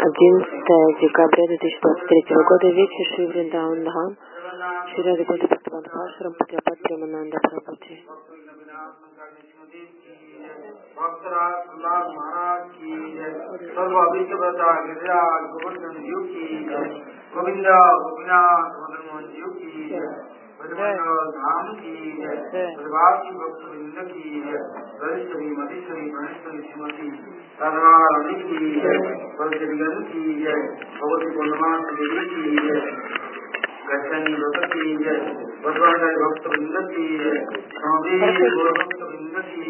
11 декабря 2023 года, вечер Шри Вриндаун Дхам, Шри Рада Года Бхактиван Пашрам, Путьяпад Премананда Прабхути. धाम की प्रभाव की भक्त वृंद की वरिष्ठी मधीश्वरी गणेश्वरी श्रीमती राधारानी की बलजन की भगवती पूर्णिमा देवी की गच्छनी व्रत की भगवान भक्त वृंद की भक्त वृंद की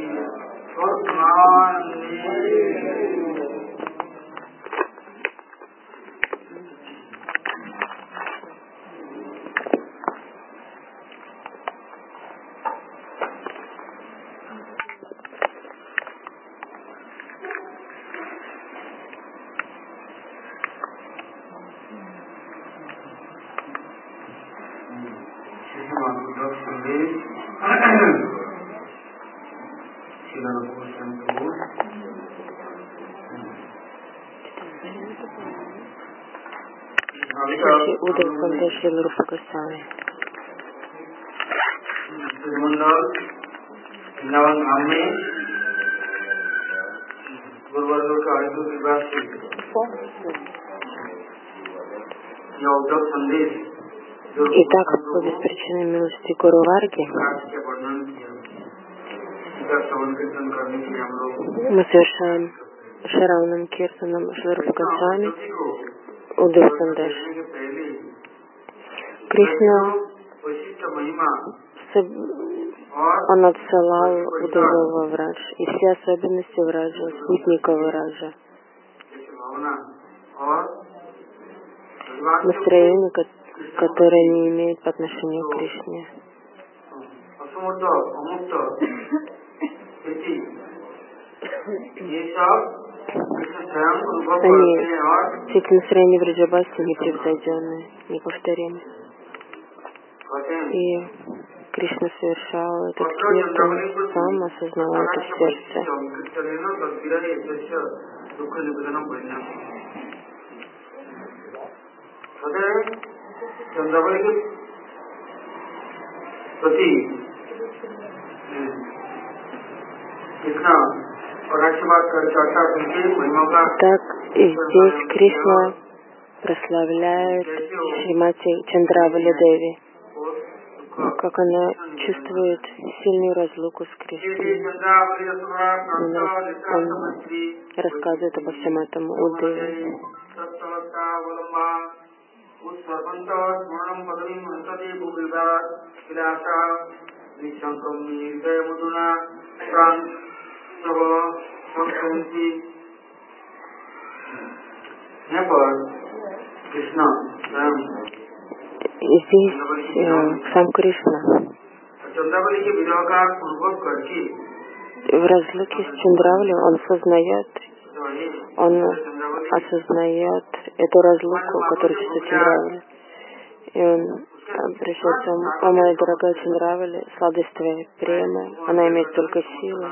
Удар Сандеши Рупа Госвами. वृंदावन धाम में गुरुवर्गों का आयु विवाह से यह उद्धव संदेश Итак, по беспричинной милости Гуру Варги мы совершаем Шаравнам Киртанам Шри Рупа Госвами Удар Сандеш. Кришна он отсылал Удавова Врадж и все особенности Враджа, спутников Враджа. Настроение, которое не имеет по отношению к Кришне. Все эти настроения Враджабаси непревзойденные, неповторимые. И Кришна совершал этот киртан, сам осознавал это в сердце. Так и здесь Кришна прославляет Шримати Чандравали Деви, как она чувствует сильную разлуку с Кришной. Он рассказывает обо всем этом у Девы. И здесь сам Кришна в разлуке с Чандравали он осознает эту разлуку, которую чувствует Чандравали. И он обращается: «О, моя дорогая Чандравали, сладость твоей премы, она имеет только силу.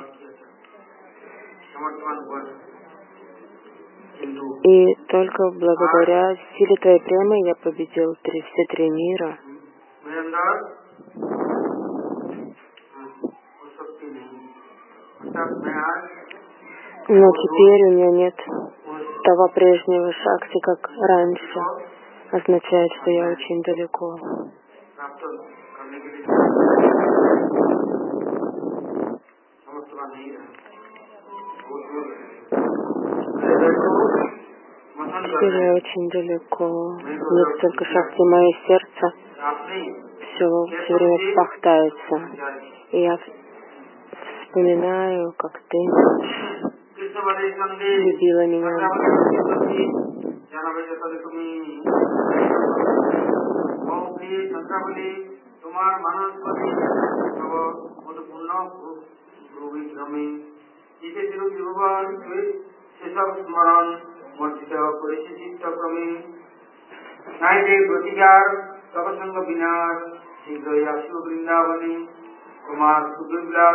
И только благодаря силе твоей премы я победил все три мира». Но теперь у меня нет того прежнего шакти, как раньше. Означает, что я очень далеко. Теперь я очень далеко. Нет столько шакти, мое сердце все время пахтается. И я вспоминаю, как ты любила меня. कुमार सुखविलास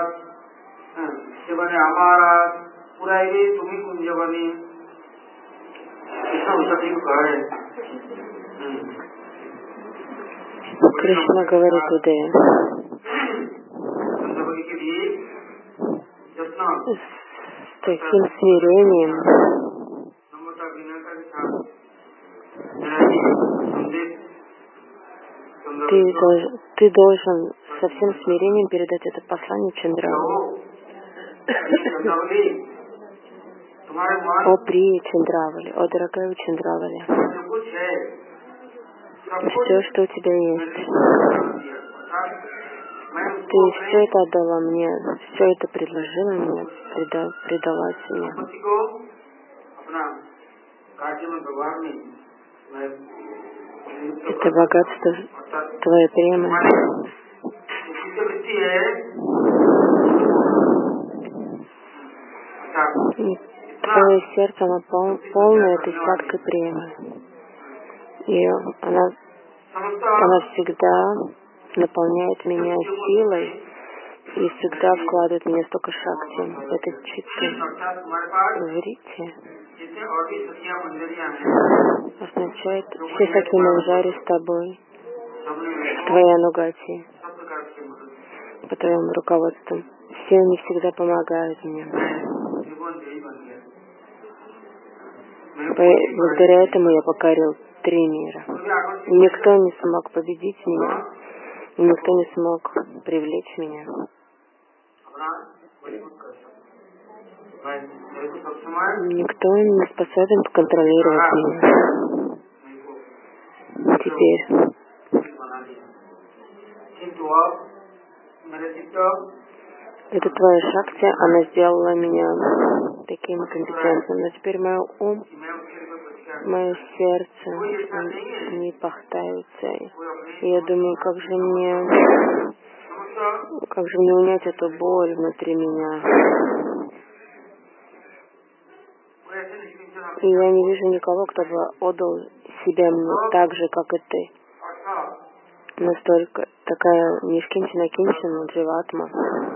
सेवने हमारा पुराइवे तुम्ही कुंजवनी Кришна говорит Удая: с таким смирением ты должен со всем смирением передать это послание Чандравали. О прия Чандравали, о дорогая Чандравали, все, что у тебя есть, ты все это отдала мне, все это предложила мне, предалась мне. Это богатство твоей премы. Твое сердце, оно полное этой сладкой премы. И она всегда наполняет меня силой и всегда вкладывает в меня столько шакти. Это читты врити означает все сакьи манджари с тобой, в твоей анугати, по твоим руководствам. Все они всегда помогают мне. Благодаря этому я покорил 3 мира. И никто не смог победить меня, и никто не смог привлечь меня. Никто не способен контролировать меня. Теперь это твоя шакти, она сделала меня таким компетентным. Но теперь мой ум, мое сердце, они пахтаются. И я думаю, как же мне унять эту боль внутри меня. И я не вижу никого, кто бы отдал себя мне так же, как и ты. Настолько такая нишкинчина кинчина дживатма.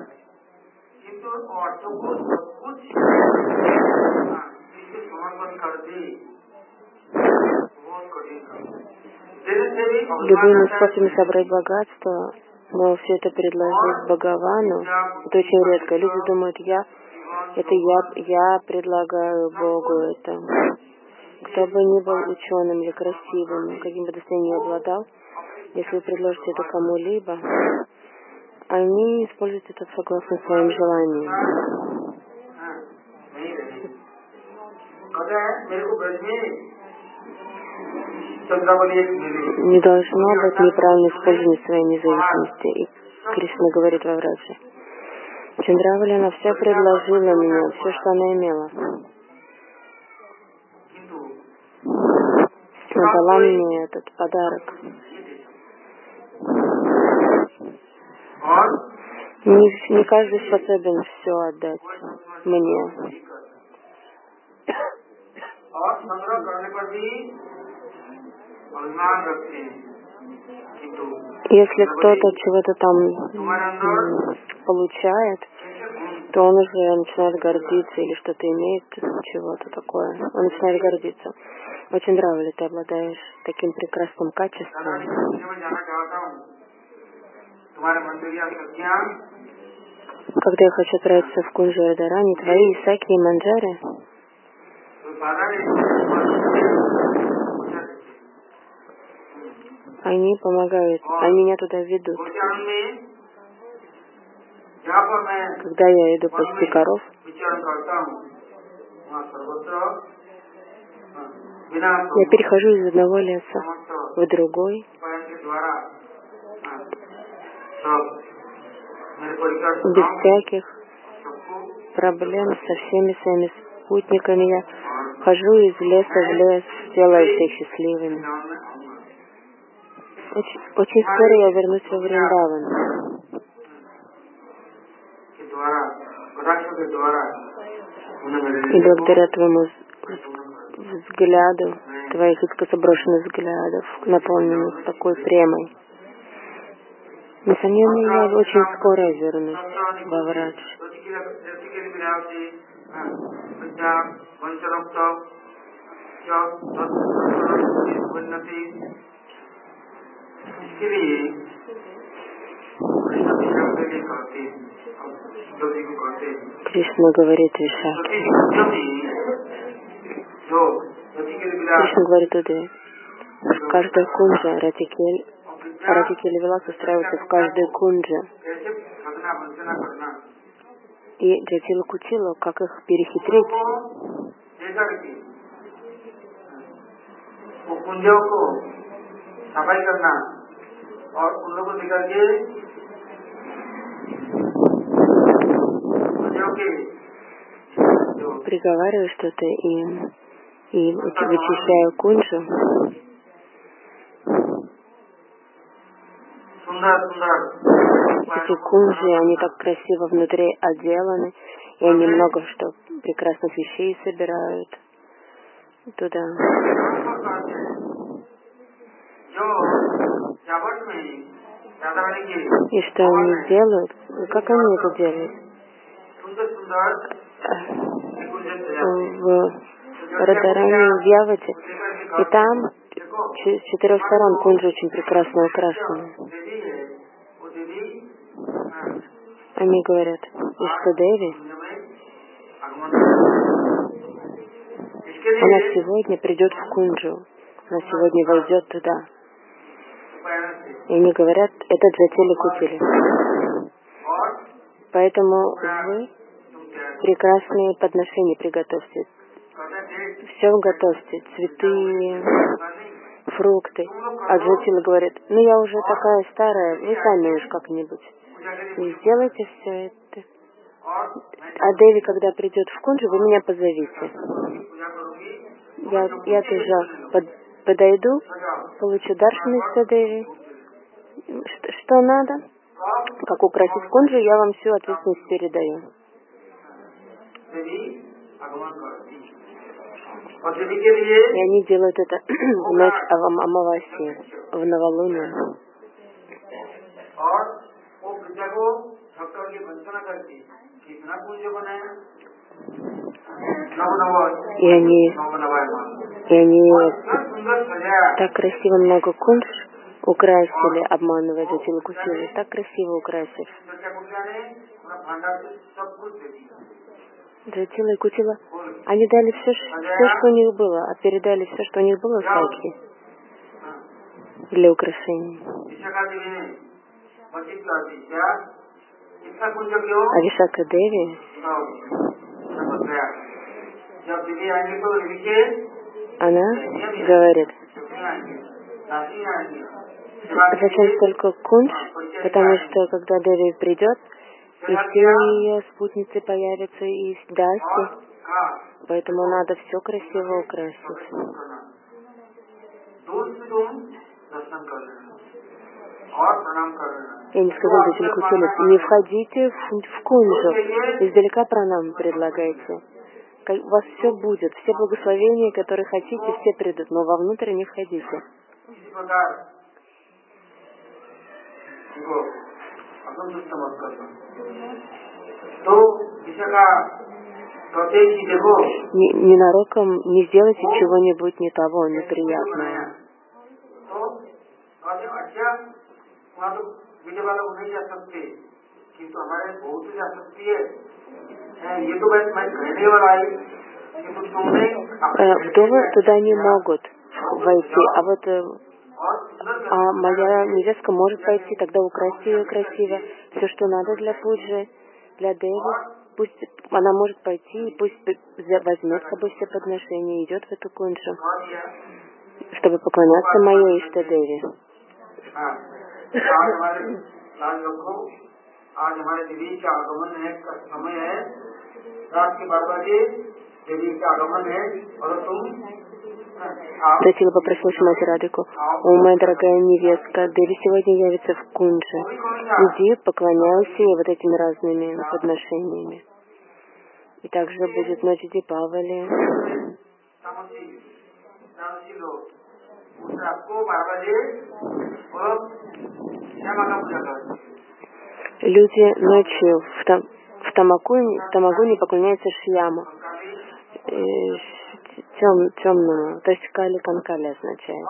Любыми способами собрать богатство, но все это предложить Бхагавану, это очень редко. Люди думают, я предлагаю Богу это. Кто бы ни был ученым или красивым, каким бы достоянием ни обладал, если вы предложите это кому-либо, они используют это согласно своим желаниям. Не должно быть неправильно использования своей независимости. И Кришна говорит во Враджи: Чандравали, она все предложила мне, все, что она имела. Она дала мне этот подарок. Не каждый способен все отдать мне. Если кто-то чего-то там получает, то он уже начинает гордиться или что-то имеет, чего-то такое. Он начинает гордиться. Очень нравится, ты обладаешь таким прекрасным качеством. Когда я хочу отправиться в Кунджу Радарани, твои сакьи и манджари они помогают, они меня туда ведут. Когда я иду пасти коров, я перехожу из одного леса в другой, без всяких проблем со всеми своими спутниками. Я хожу из леса в лес, делаю всех счастливыми. Очень скоро я вернусь во Вриндаван. И благодаря твоему взгляду, твоих искособрошенных взглядов, наполненных такой премой, несомненно, я очень скоро вернусь во Врадж. Кришна говорит Вишаке. Кришна говорит Удаве. В каждой кунже Радхикели Вилас устраивается в каждой кунже. И Джатила Кутила, как их перехитрить. Приговариваю что-то им и вычищаю кунджу. Эти кунджи, они так красиво внутри отделаны, и они много что прекрасных вещей собирают туда. И что они делают? Как они это делают? В Радаране, в Явате, и там с 4 сторон кунджи очень прекрасно украшены. Они говорят, Иштадеви, она сегодня придет в кунджу, она сегодня войдет туда. И они говорят, это Джатили Кутили. Поэтому вы прекрасные подношения приготовьте. Все готовьте, цветы, фрукты. А Джатила говорит, ну я уже такая старая, вы сами уж как-нибудь. И сделайте все это. А Деви, когда придет в кунджу, вы меня позовите. Я тоже подойду, получу даршан из Деви. Что надо? Как украсить кунджу, я вам всю ответственность передаю. И они делают это в ночь Амаваси, в новолуние. И они так красиво много кунж украсили, обманывая Джатилу Кутилу, так красиво украсив. Джатила и Кутила, они дали все, что у них было, а передали все, что у них было, Саки, для украшений. А Вишака Деви, она говорит, зачем столько кунж, потому что когда Деви придет, и все ее спутницы появятся и даси, поэтому надо все красиво украсить. Я не сказала Джатиле Кутиле, не входите в кунджу, издалека пранам предлагайте. У вас все будет, все благословения, которые хотите, все придут, но вовнутрь не входите. Ненароком не сделайте чего-нибудь не того, неприятного. Вдовы туда не могут войти, а вот моя невестка может пойти, тогда украсьте ее красиво. Все, что надо для пуджи, для Деви, пусть она может пойти, и пусть возьмет с собой все подношения и идет в эту кунджу, чтобы поклоняться моей Иштадеви. Джатила попросила Шримати Радхику, о, моя дорогая невестка, Деви сегодня явится в кунже. Иди, поклоняйся ей вот этими разными подношениями. И также будет ночь Дипавали. Люди ночью в Тамагуне поклоняются Шьяму. темному. То есть Кали Канкали означает.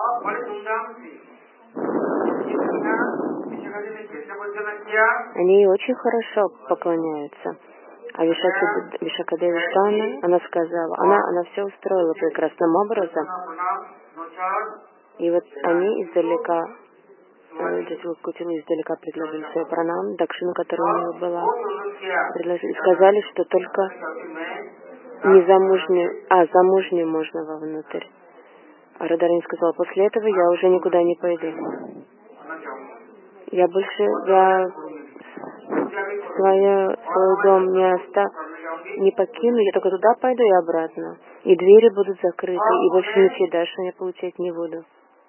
Они очень хорошо поклоняются. А Вишакадеви Шана, она сказала, она все устроила прекрасным образом. И вот они издалека, Джатила Кутила издалека предложили свой пранам, дакшину, которая у нее была, предложили, сказали, что только замужнюю можно вовнутрь. А Радарани сказала, после этого я уже никуда не пойду. Я свой дом не покину, я только туда пойду и обратно. И двери будут закрыты, и больше ничьи дальше я получать не буду.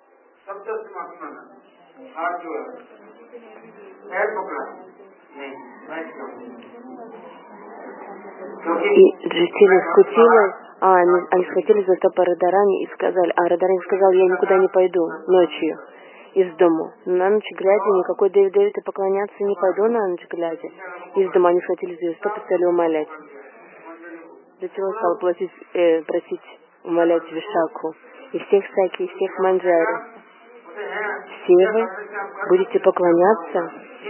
И Джатила с Кутилой, они схватились за стопы Радарани и сказали, а Радарани сказал, я никуда не пойду ночью из дому. На ночь глядя, никакой Деви поклоняться не пойду на ночь глядя. Из дома они схватились за стопы и стали умолять. Джатила стала умолять Вишаку и всех Саки, и всех Манджари. Все вы будете поклоняться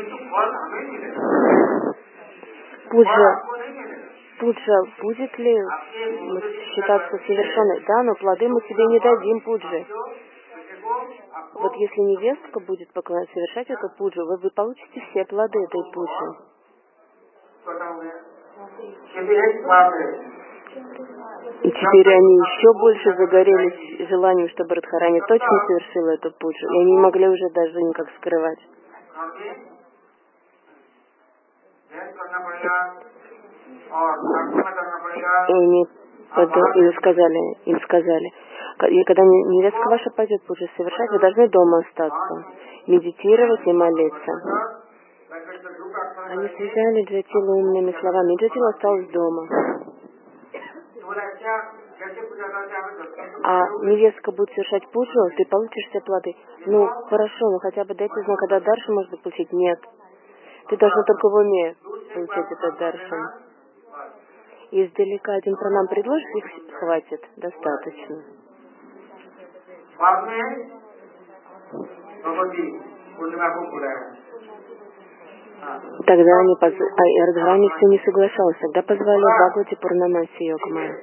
Пуджа будет ли считаться совершенной? Да, но плоды мы тебе не дадим, Пуджи. Вот если невестка будет совершать эту пуджу, вы получите все плоды этой пуджи. И теперь они еще больше загорелись желанием, чтобы Радхарани точно совершила эту пуджу. И они не могли уже даже никак скрывать. И им сказали, и когда невестка ваша пойдет пуджу совершать, вы должны дома остаться, медитировать и молиться. Они связали Джатилу умными словами, и Джатила осталась дома. А невестка будет совершать пуджу, ты получишь все плоды. Ну, хорошо, но хотя бы дайте знак, когда даршан можно получить. Нет. Ты должна только в уме получать этот даршан. И издалека один пранам предложит, их хватит. Достаточно. Тогда они Радхарани все не соглашалась. Тогда позвали Бхагавати Пурнамаси Йогмая.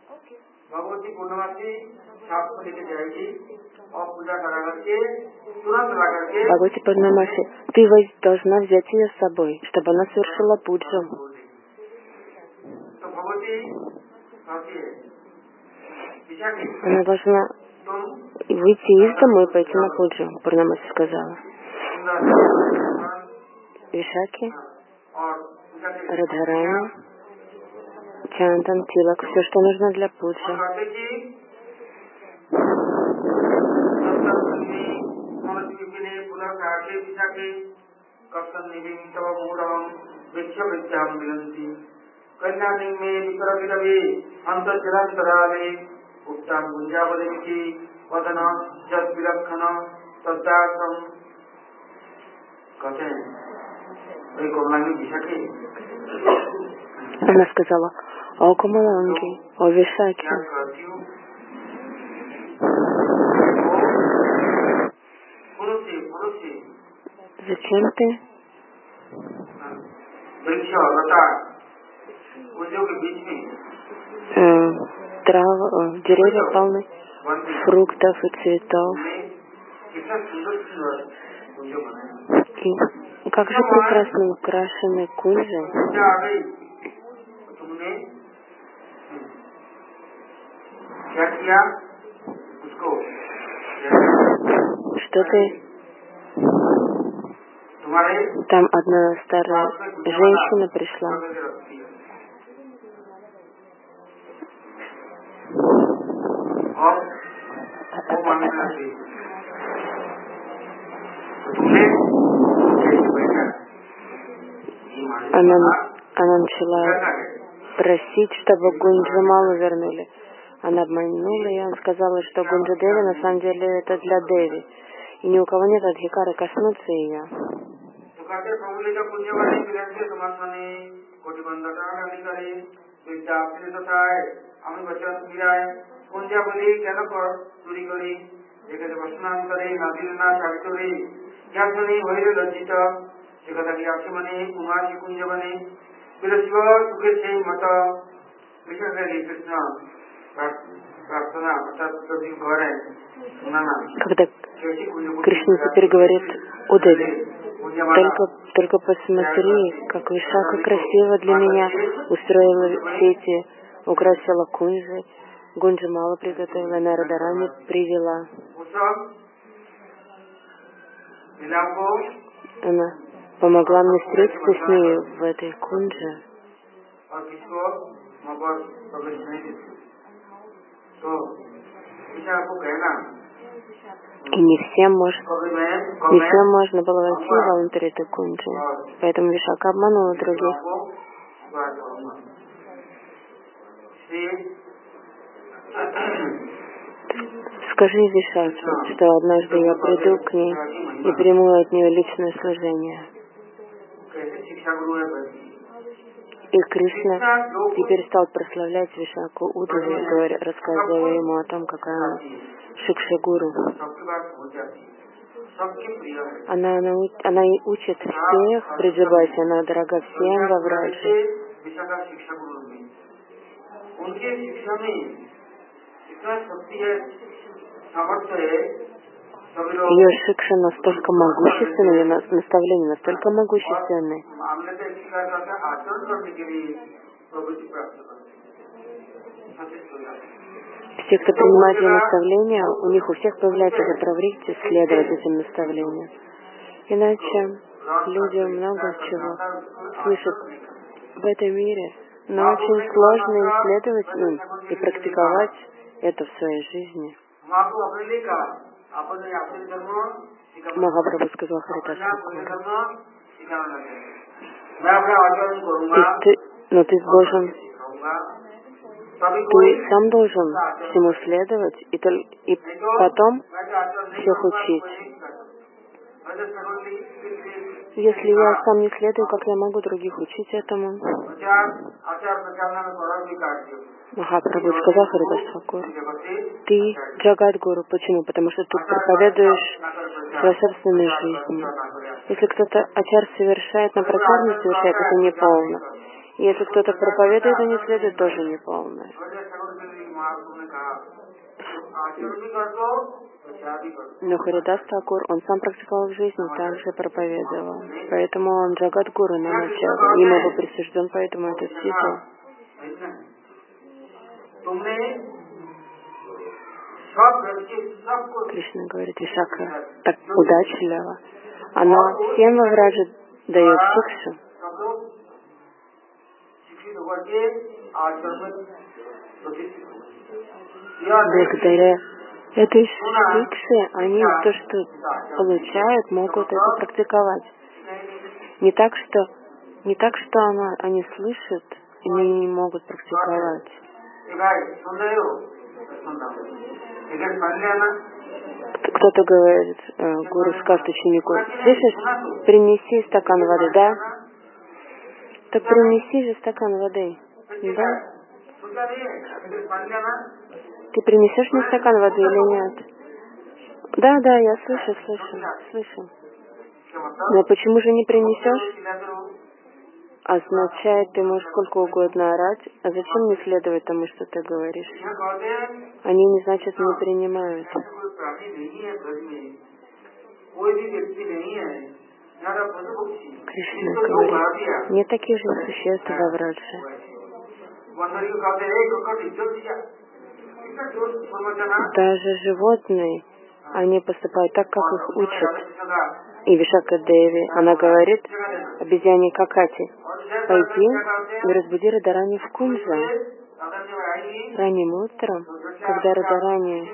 Бхагавати Пурнамаси, ты должна взять ее с собой, чтобы она совершила пуджу. Она должна выйти из дома и пойти на пуджу, Пурнамаси сказала. Вишаки, Радхарани, Чантан, Тилак, все, что нужно для пуджи. Она сказала, о Камаланги, о Вишаки. Зачем ты? Деревья полны фруктов и цветов. И как же прекрасно украшены кунжи. Что ты? Там одна старая женщина пришла. Она начала просить, чтобы Гунджамалу вернули. Она обманула ее, она сказала, что Гунджа Деви на самом деле это для Деви. И ни у кого нет адхикара коснуться ее. कुंजावली কেন চুরি করি যেখানে বসনান করে নদীর না সাহিত্য রে জ্ঞানী হইলে লজ্জিত যে কথা কি আছে মানে কুমারী কুঞ্জবনে বিরস্ব সুখে সেই মত বিশেষভাবে কৃষ্ণ प्रार्थना अर्थात सभी घर है सुनाना Когда Кришна теперь говорит Удаве, только посмотри, как Вишака красиво для меня устроила все эти, украсила кунжи, Гунджамала приготовила, Нарадарани привела. Она помогла мне встретиться с ней в этой кунже. И не всем можно было войти внутрь этой кунджи. Поэтому Вишака обманула других. Скажи Вишаке, что однажды я приду к ней и приму от нее личное служение. И Кришна теперь стал прославлять Вишаку Удаве, рассказывая ему о том, какая она Шикшагуру. Она и учит всех Бриджабаси, она дорога всем во Враджи. Ее шикша настолько могущественны, наставления настолько могущественны. Все, кто принимает ее наставления, у них у всех появляется готовность следовать этим наставлениям. Иначе люди много чего слышат в этом мире, но очень сложно исследовать им и практиковать это в своей жизни. Махапрабху сказал Харидас Такур. Но ты должен, ты сам должен всему следовать и потом всех учить. Если я сам не следую, как я могу других учить этому? Махапрабху сказал Харидас Такур, ты Джагадгуру. Почему? Потому что ты проповедуешь свою собственную жизнь. Если кто-то ачар совершает, но прачар не совершает, это неполно. И если кто-то проповедует, но не следует, тоже неполно. Но Харидас Такур, он сам практиковал в жизни, также проповедовал. Поэтому он Джагадгуру на начале. Ему был присужден поэтому этот титул. Кришна говорит, Вишака так удачлива. Она всем во Враджи дает шикшу. Благодаря этой шикше они то, что получают, могут это практиковать. Не так, что они слышат, и не могут практиковать. Кто-то говорит, гуру скажет ученику, слышишь, принеси стакан воды, да? Так принеси же стакан воды, да? Ты принесешь мне стакан воды или нет? Да, я слышу. Но почему же не принесешь? Означает, ты можешь сколько угодно орать, а зачем не следовать тому, что ты говоришь? Они не значит не принимают. Кришна говорит, нет таких же существ во Враджи. Даже животные, они поступают так, как их учат. И Вишака Деви, она говорит обезьяне Какати, пойди и разбуди Радарани в кунже. Ранним утром, когда Радарани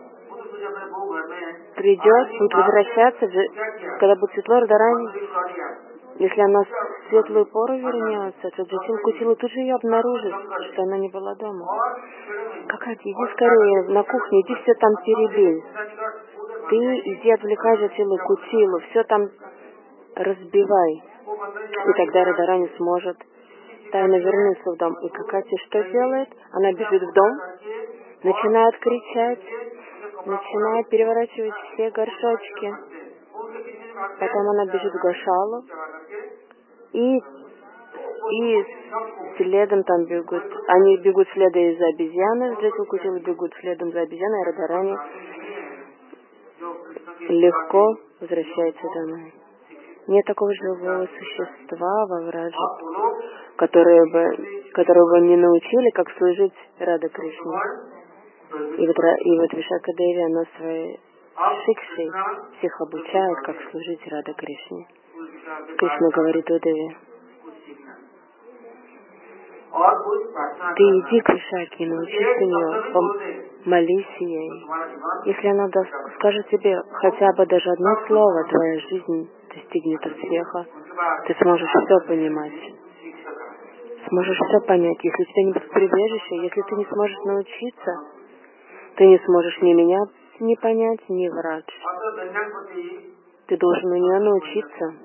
придет, будет возвращаться, когда будет светло, Радарани, если она в светлую пору вернется, то Джатил Кутила тут же ее обнаружит, что она не была дома. Какати, иди скорее на кухню, иди все там перебей. Ты иди отвлекай Джатилу Кутилу, все там разбивай. И тогда Радарани сможет тайно вернуться в дом. И Какати что делает? Она бежит в дом, начинают кричать, начинают переворачивать все горшочки. Потом она бежит в Гошалу, и следом там бегут. Они бегут следом за обезьяной, Джекил Кутила бегут следом за обезьяной, и Радарани легко возвращается домой. Нет такого живого существа во Враже, которого бы не научили, как служить Рада Кришне. И вот Вишака Деви, она своей шикшей всех обучает, как служить Рада Кришне. Кришна говорит Удаве: ты иди к Вишаке, научись у нее, молись ей. Если она скажет тебе хотя бы даже одно слово, твоя жизнь достигнет успеха. Ты сможешь все понимать. Сможешь все понять. Если у тебя не будет прибежища, если ты не сможешь научиться, ты не сможешь ни меня не понять, ни врать. Ты должен у нее научиться.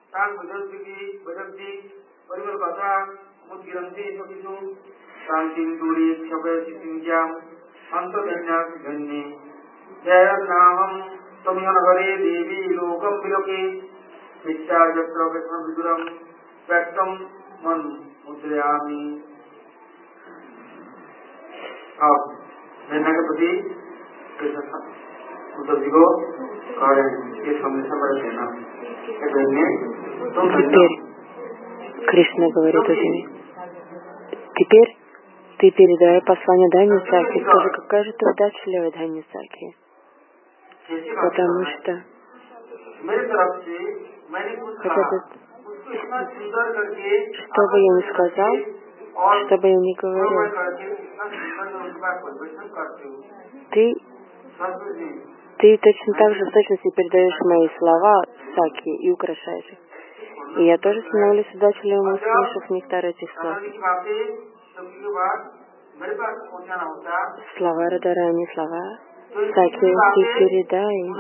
Venna के प्रति उद्धव जी को कह रहे हैं ये संदेश बड़ा देना Теперь Кришна говорит Удаве: теперь ты передай послание Дани Саки. Скажи, какая же ты удачливая, Дани Саки. Потому что хотя бы что бы я ни сказал, что бы я ни говорил, ты точно так же в точности передаешь мои слова Саки и украшаешь их. И я тоже становлюсь удачливым, услышав нектар этих слов. Слова Радарани, слова Саки, ты передай.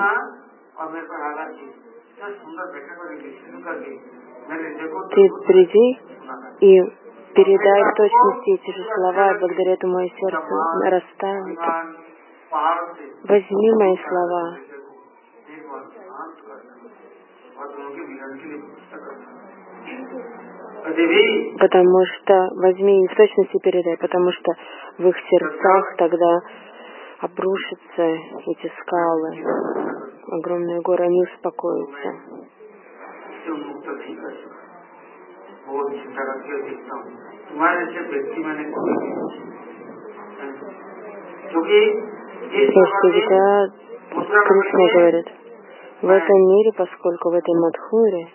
Ты приди и передай в точности эти же слова, и благодаря этому мое сердце нарастает. Возьми мои слова. Потому что возьми и в точности передай, потому что в их сердцах тогда обрушатся эти скалы, огромные горы, они успокоятся. И всегда Кришна говорит: в этом мире, поскольку в этой Мадхуре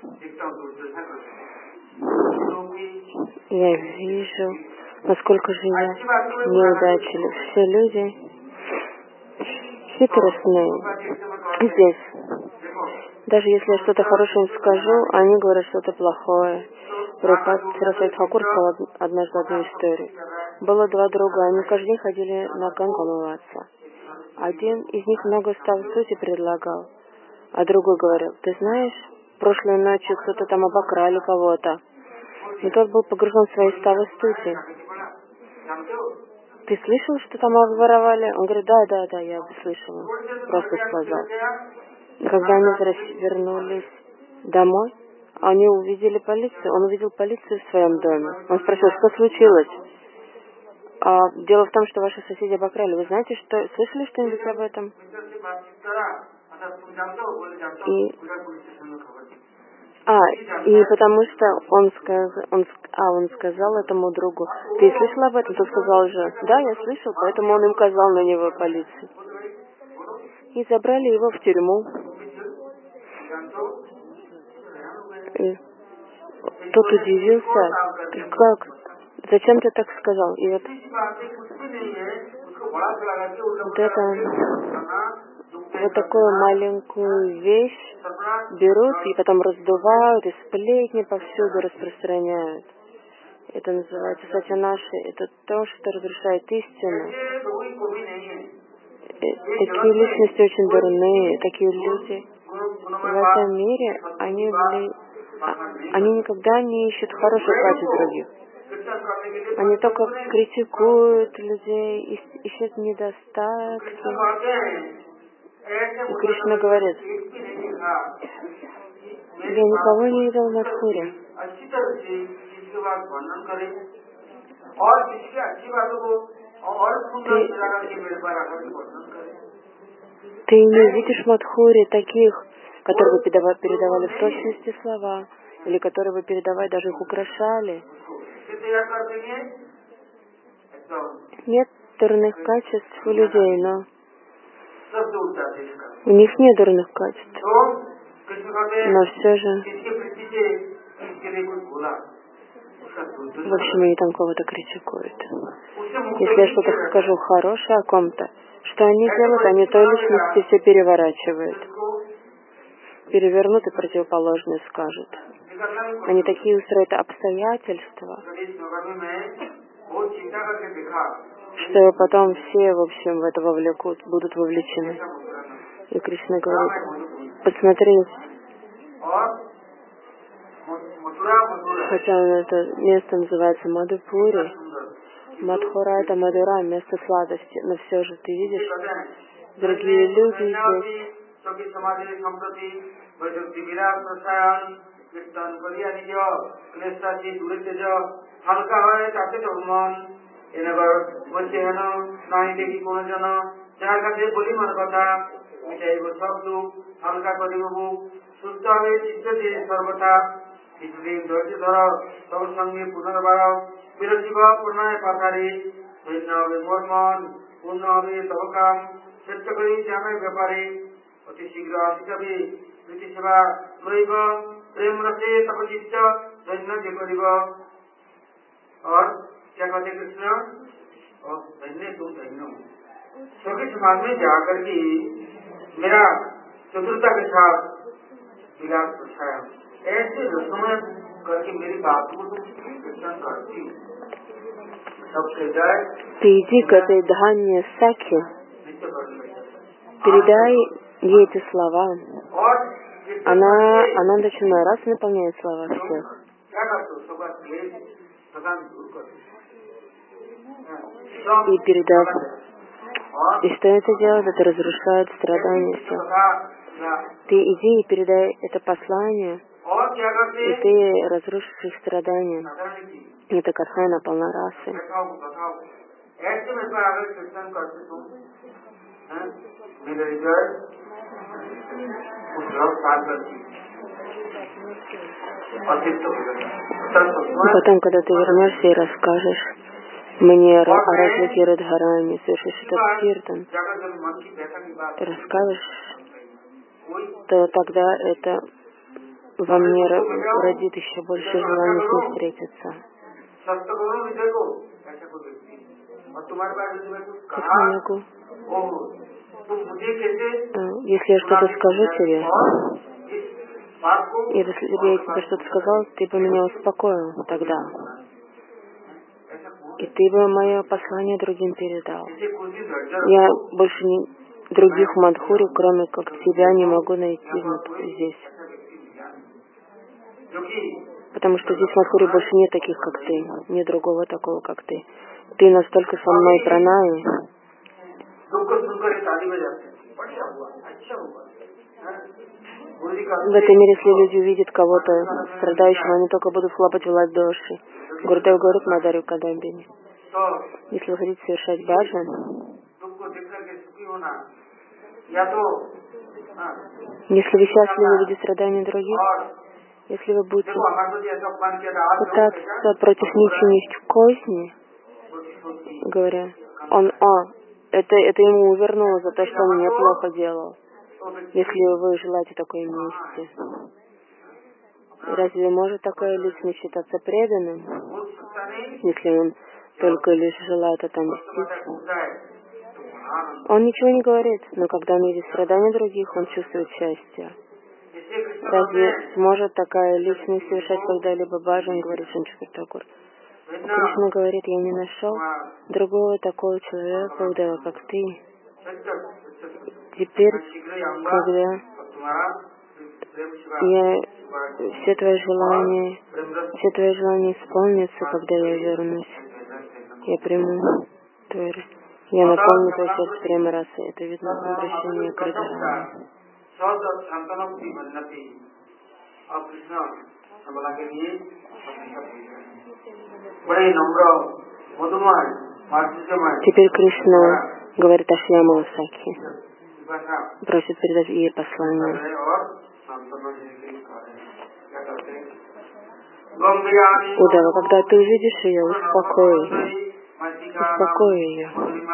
я вижу, насколько же я неудачлив. Все люди хитростные. Здесь, даже если я что-то хорошее им скажу, они говорят что-то плохое. Прабхупад Сарасвати Тхакур сказал однажды одну историю. Было два друга, они каждый день ходили на Гангу умываться. Один из них много ставсути предлагал, а другой говорил: ты знаешь, прошлой ночью кто-то там обокрали кого-то. Но тот был погружен в свои ставы-стути. Ты слышал, что там обворовали? Он говорит: да, я слышал. Просто сказал. И когда они вернулись домой, они увидели полицию. Он увидел полицию в своем доме. Он спросил: что случилось? Дело в том, что ваши соседи обокрали. Вы знаете, что слышали что-нибудь об этом? И потому что он сказал этому другу: ты слышал об этом? Тот сказал же: да, я слышал, поэтому он им указал на него полицию. И забрали его в тюрьму. И тот удивился: как? Зачем ты так сказал? И вот такую маленькую вещь берут и потом раздувают, и сплетни повсюду распространяют. Это называется сатьянаши. Это то, что разрушает истину. Такие личности очень дурные, такие люди в этом мире, они никогда не ищут хороших качеств других. Они только критикуют людей, ищут недостатки. И Кришна говорит, я никого не видел в Мадхуре. Ты не видишь в Мадхуре таких, которые бы передавали в точности слова, или которые бы передавали, даже их украшали. Нет дурных качеств у людей, но у них нет дурных качеств. Но все же, в общем, они там кого-то критикуют. Если я что-то скажу хорошее о ком-то, что они делают? Они той личности все переворачивают. Перевернут и противоположное скажут. Они такие устроят обстоятельства, что потом все, в общем, в это вовлекут, будут вовлечены. И Кришна говорит, посмотри, хотя это место называется Мадхупури, Мадхура это Мадура, место сладости, но все же ты видишь, другие люди здесь. और क्या कहते कृष्ण और धन्य तुम धन्य क्योंकि समाज में जाकर के मेरा चतुरता के साथ विलास दर्शाया ऐसे रसों करके मेरी बात को तुम कीर्तन करती सबसे जाए ты иди к этой Дханье Сакхи, передай ей эти слова. Она начинает раз наполняет слова всех. И передав. И что это делает? Это разрушает страдания всех. Ты иди и передай это послание, и ты разрушишь их страдания. Это касаемо полна расы. И потом, когда ты вернешься и расскажешь мне о разлике Радхарани, совершишь этот киртан, ты расскажешь, то тогда это во мне родит еще больше желания с ней встретиться. Как я могу? Если я что-то скажу тебе, если я тебе что-то сказал, ты бы меня успокоил тогда. И ты бы мое послание другим передал. Я больше других в Мадхуре, кроме как тебя, не могу найти здесь. Потому что здесь в Мадхуре больше нет таких, как ты. Нет другого такого, как ты. Ты настолько со мной пранай. В этом мире, если люди увидят кого-то страдающего, они только будут хлопать в ладоши. Гурдев говорит Мадарю Кадамбини. Если вы хотите совершать баджан, если вы счастливы видя страдания других, если вы будете пытаться против них чинить козни, говоря, это ему увернуло за то, что он мне плохо делал. Если вы желаете такой мести, разве может такая личность считаться преданным, если он только лишь желает отомстить? Он ничего не говорит, но когда он видит страдания других, он чувствует счастье. Разве сможет такая личность совершать когда-либо баджан, говорит Шри Такур? Кришна говорит, я не нашел другого такого человека, Удава, как ты. Теперь, когда все твои желания исполнятся, когда я вернусь. Я приму твой... Я наполню твое сердце прямо расы. Это видно обращение к Радарани. Теперь Кришна говорит о Шьямала Сакхи. Просит передать ей послание. Удава, когда ты увидишь ее, успокой ее.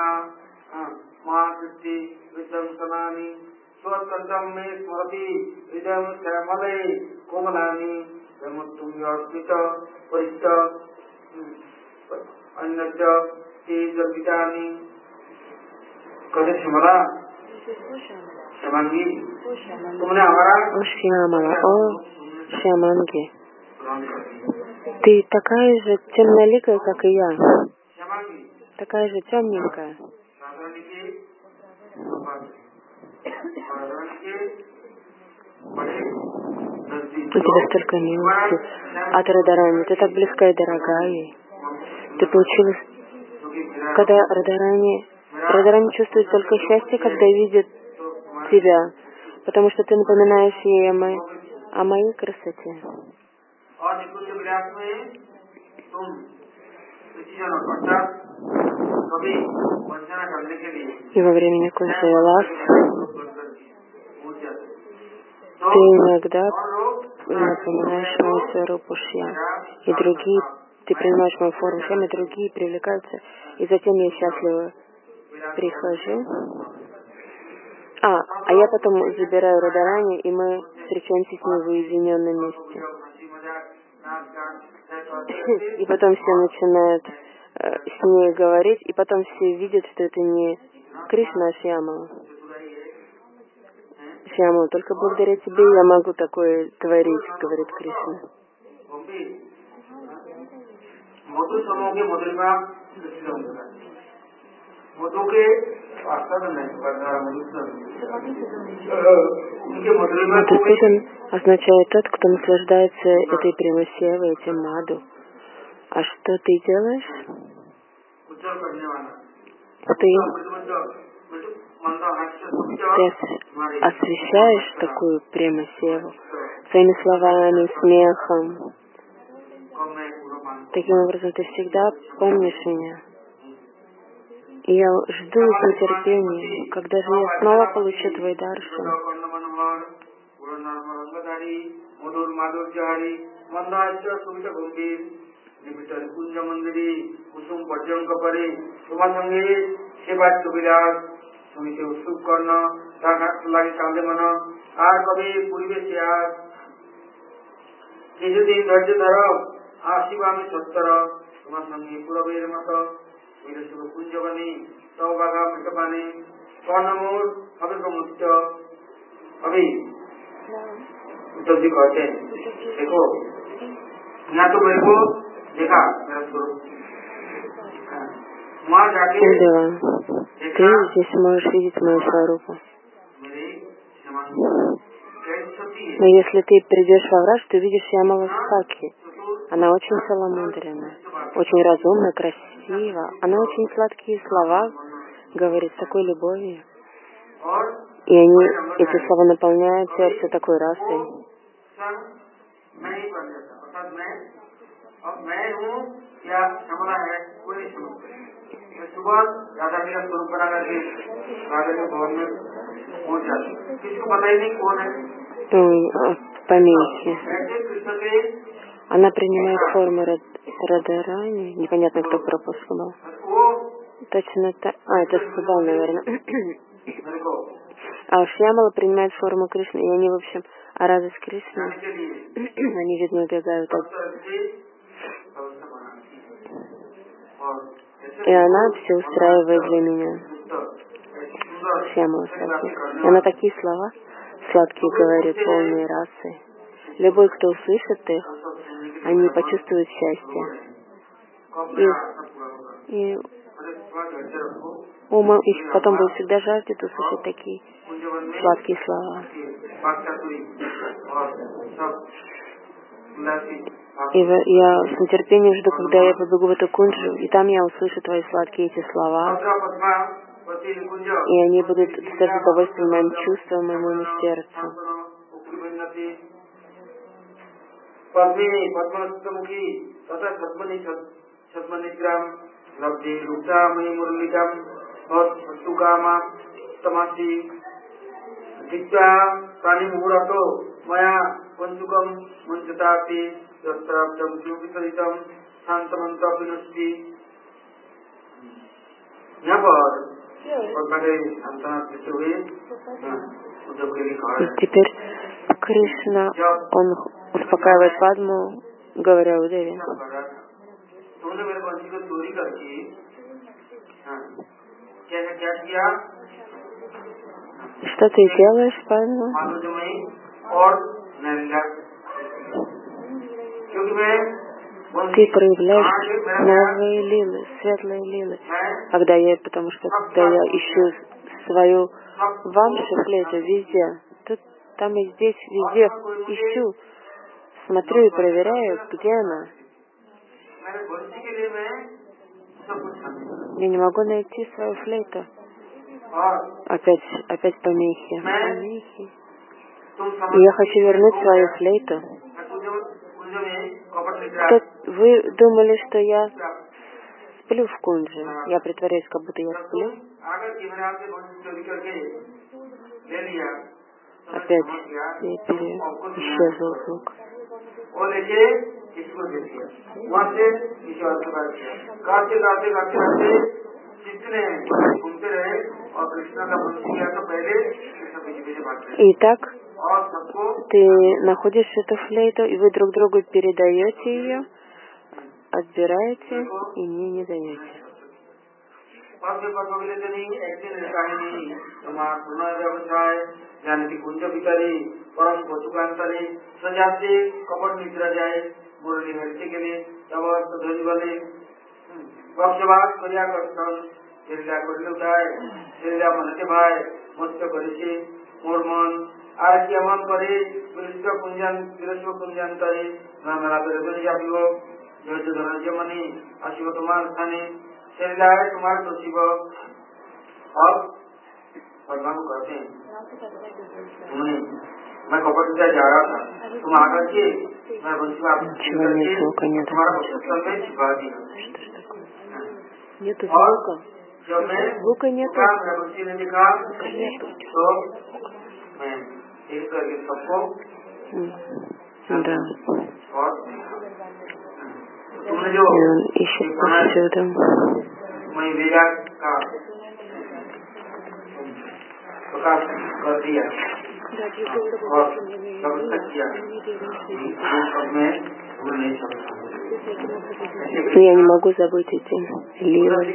О Шьямала, о Шьяманги, ты такая же темноликая, как и я. Такая же темненькая. У тебя столько милости от Радарани. Ты так близка и дорога ей. Ты получилась... Когда Радарани чувствует только счастье, когда видит тебя. Потому что ты напоминаешь ей о моей красоте. И во время Никунджа Вилас ты иногда напоминаешь мою сварупу Шьям, и другие, ты принимаешь мою форму Шьям, и другие привлекаются, и затем я счастливо прихожу. А я потом забираю Радарани, и мы встречаемся с ней в уединенном месте. И потом все начинают с ней говорить, и потом все видят, что это не Кришна, а Шьямала. Шьямала, только благодаря тебе я могу такое творить, говорит Кришна. Мадхусудан означает тот, кто наслаждается этой прямосевой, этим маду. А что ты делаешь? Ты освещаешь такую прямосеву своими словами, смехом. Таким образом, ты всегда помнишь меня. И я жду с нетерпением, когда же я снова получу твой даршан. अभी उद्धव जी कहते हैं, देखो यहाँ तो मेरे को देखा मेरा स्वरूप, वहाँ जाके ты здесь можешь видеть мою сварупу. Но если ты придешь во враж, ты увидишь Шьямала Сакхи. Она очень целомудренная, очень разумна, красива. Она очень сладкие слова говорит с такой любовью. И эти слова наполняют сердце такой расой. Помехи. Она принимает форму Радарани. Непонятно, кто пропускал. Точно так. Это Субал, наверное. А Шьямала принимает форму Кришны, и они, в общем, радость Кришны, они, видно, убегают от... И она все устраивает для меня. Шьямала Сакхи. И она такие слова сладкие говорит, полные расы. Любой, кто услышит их, они почувствуют счастье. И потом будет всегда жаждет услышать такие сладкие слова. И я с нетерпением жду, когда я побегу в эту кунджу, и там я услышу твои сладкие эти слова, и они будут доставить удовольствие моим чувствам, моему сердцу. И теперь Кришна, он успокаивает Падму, говоря Удеве: что ты делаешь, Падма? Ты проявляешь новые лилы, светлые лилы. Потому что когда я ищу свою вамшу флейту везде, тут, там и здесь, везде ищу, смотрю и проверяю, где она. Я не могу найти свою флейту. Опять помехи. И я хочу вернуть свою флейту. Вы думали, что я сплю в кунже? Я притворяюсь, как будто я сплю. Опять исчезл звук. Итак, ты находишь эту флейту, и вы друг другу передаете ее, отбираете и мне не даете. Ничего нет, звука нет. Что ж такое? Нету звука. Звука нету. Да. И он ищет повсюду. Я не могу забыть эти лилы.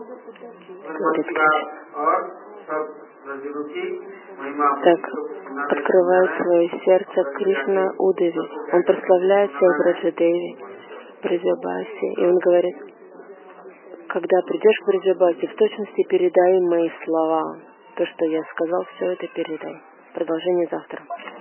Так, открывает свое сердце Кришна Удеви. Он прославляет всех Браджадеви, Браджабаси. И он говорит: когда придешь к Браджабаси, в точности передай мои слова. То, что я сказал, все это передай. Продолжение завтра.